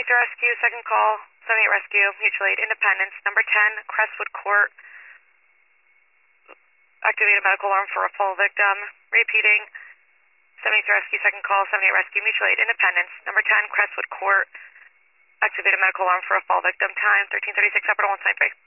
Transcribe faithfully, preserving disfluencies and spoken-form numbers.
seventy-three Rescue, second call, seventy-eight Rescue, mutual aid, Independence, number ten, Crestwood Court. Activate a medical alarm for a fall victim. Repeating, seventy-three Rescue, second call, seventy-eight Rescue, mutual aid, Independence, number ten, Crestwood Court. Activate a medical alarm for a fall victim. Time, thirteen thirty-six, Upper one seventy-three.